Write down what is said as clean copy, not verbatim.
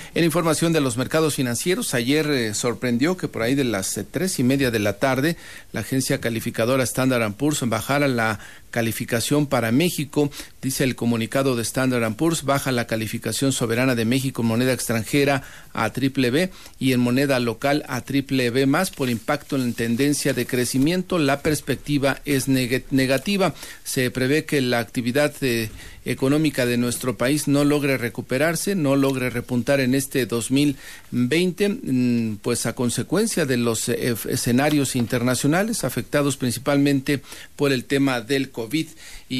En información de los mercados financieros, ayer sorprendió que por ahí de las 3:30 de la tarde, la agencia calificadora Standard & Poor's bajara la calificación para México. Dice el comunicado de Standard & Poor's, baja la calificación soberana de México en moneda extranjera a BBB y en moneda local a BBB+, por impacto en la tendencia de crecimiento. La perspectiva es negativa. Se prevé que la actividad económica de nuestro país no logre recuperarse, no logre repuntar en este 2020, pues a consecuencia de los escenarios internacionales afectados principalmente por el tema del COVID.